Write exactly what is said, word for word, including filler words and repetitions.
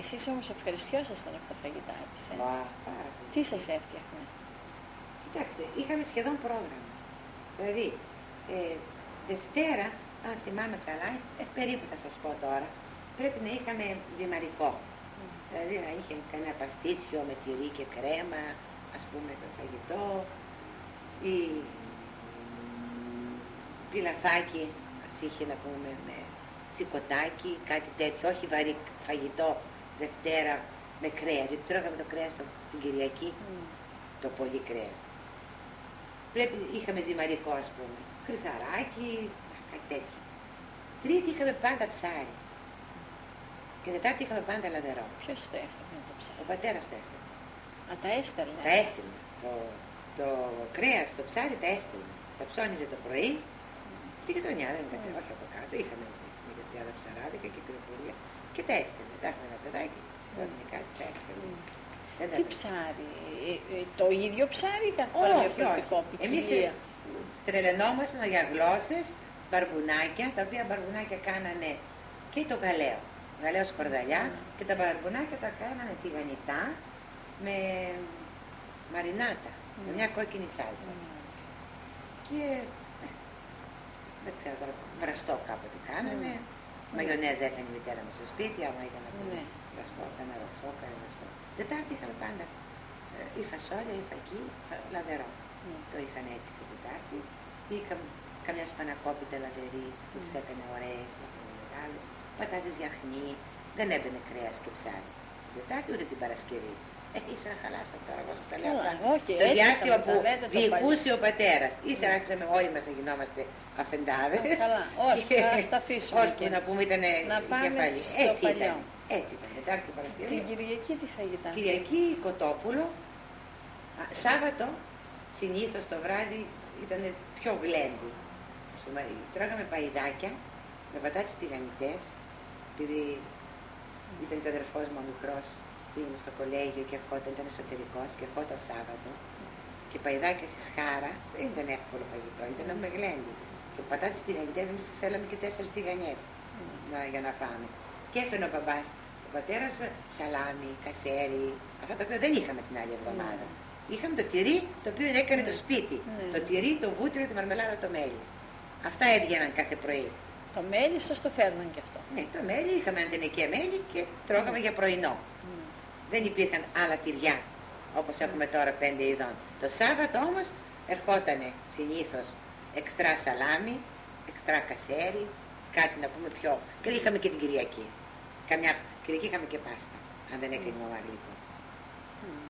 Εσείς όμως ευχαριστιόσασταν από τα φαγητά της, ε? Μα, πάρα πολύ. Τι σας έφτιαχνε? Κοιτάξτε, είχαμε σχεδόν πρόγραμμα. Δηλαδή, ε, Δευτέρα, αν θυμάμαι καλά, ε, περίπου θα σας πω τώρα, πρέπει να είχαμε ζυμαρικό. Mm. Δηλαδή να είχε κανένα παστίτσιο με τυρί και κρέμα, ας πούμε το φαγητό, ή πιλαφάκι, ας είχε να πούμε με σηκωτάκι, κάτι τέτοιο, όχι βαρύ φαγητό Δευτέρα με κρέας, γιατί τρώγαμε το κρέας το, την Κυριακή, mm. το πολύ κρέας. Πρέπει, είχαμε ζυμαρικό ας πούμε, κρυθαράκι, κάτι τέτοιο. Τρίτη είχαμε πάντα ψάρι. Και Τετάρτη είχαμε πάντα λαδερό. Ποιος το έφερνε το ψάρι? Ο πατέρας τα έστελνε. Α, τα έστελνε. Τα έστελνε. Το, το κρέας, το ψάρι τα έστελνε. Τα ψώνιζε το πρωί. Mm. Στη γειτονιά δεν ήταν, mm. όχι από κάτω. Είχαμε μια τριάντα ψαράδικα και κρυφούρια. Και τα έστελνε. Τα είχαμε ένα παιδάκι. Mm. Κάτι τα έστελνε. Mm. Τι ψάρι? Ε, ε, το ίδιο ψάρι ήταν διαφορετικό? Εμείς τρελαινόμασταν για γλώσσες, μπαρμπουνάκια, τα οποία μπαρμπουνάκια κάνανε και το γαλαίο. Γαλαίο σκορδαλιά mm. και τα μπαρμπουνάκια τα κάνανε τηγανιτά με μαρινάτα, mm. με μια κόκκινη σάλτσα. Mm. Και ε, δεν ξέρω τώρα, βραστό κάποτε κάνανε, mm. μαγιονέζα έκανε η μητέρα μου στο σπίτι, άμα ήταν να πούμε mm. βραστό, κάνα ροφό, κάνα αυτό. Τετάρτη είχαν πάντα ε, ή φασόλια ή φακί, λαδερό. Mm. Το είχαν έτσι και Τετάρτη. Είχαμε καμιά σπανακόπιτα λαδερή που mm. τους έκανε ωραίες, να πούμε μεγάλο. Πατάτες γιαχνί, δεν έμπαινε κρέας και ψάρι. Την Τετάρτη ούτε την Παρασκευή. Ε, ύστερα χαλάσαμε τώρα, εγώ σας τα λέω αυτά. Το διάστημα που διοικούσε ο πατέρας. Ύστερα άρχισαμε όλοι μας να γινόμαστε αφεντάδες. Καλά, όχι, ας τα αφήσουμε. Όχι, να πούμε ήταν κεφαλή. Έτσι ήταν. Έτσι ήταν, Τετάρτη και Παρασκευή. Την Κυριακή τι φαγητά? Κυριακή κοτόπουλο. Σάββατο συνήθως το βράδυ ήταν πιο γλέντι. Ας πούμε, τρώγαμε παϊδάκια με πατάτες τηγανιτές, επειδή ήταν και ο αδερφός μου ο μικρός, πήγαινε στο κολέγιο και ερχόταν, ήταν εσωτερικός και ερχόταν Σάββατο. Και παϊδάκια στη Σχάρα δεν ήταν εύκολο φαγητό, ήταν με γλέντι. Και πατάτες τηγανιτές, εμείς θέλαμε και τέσσερις τηγανιές mm. για να φάμε. Και έφτανε ο μπαμπάς, ο πατέρας σαλάμι, κασέρι, αυτά τα οποία δεν είχαμε την άλλη εβδομάδα. Mm. Είχαμε το τυρί το οποίο έκανε mm. το σπίτι. Mm. Το τυρί, το βούτυρο, τη μαρμελάδα, το μέλι. Αυτά έβγαιναν κάθε πρωί. Το μέλι σας το φέρναν και αυτό? Ναι, το μέλι, είχαμε αντενικία μέλι και τρώγαμε mm. για πρωινό. Mm. Δεν υπήρχαν άλλα τυριά όπως mm. έχουμε τώρα πέντε ειδών. Το Σάββατο όμως ερχότανε συνήθως εξτρά σαλάμι, εξτρά κασέρι, κάτι να πούμε πιο. Και είχαμε και την Κυριακή. Καμιά Κυριακή είχαμε και πάστα, αν δεν έκανε mm. μαμά γλυκό.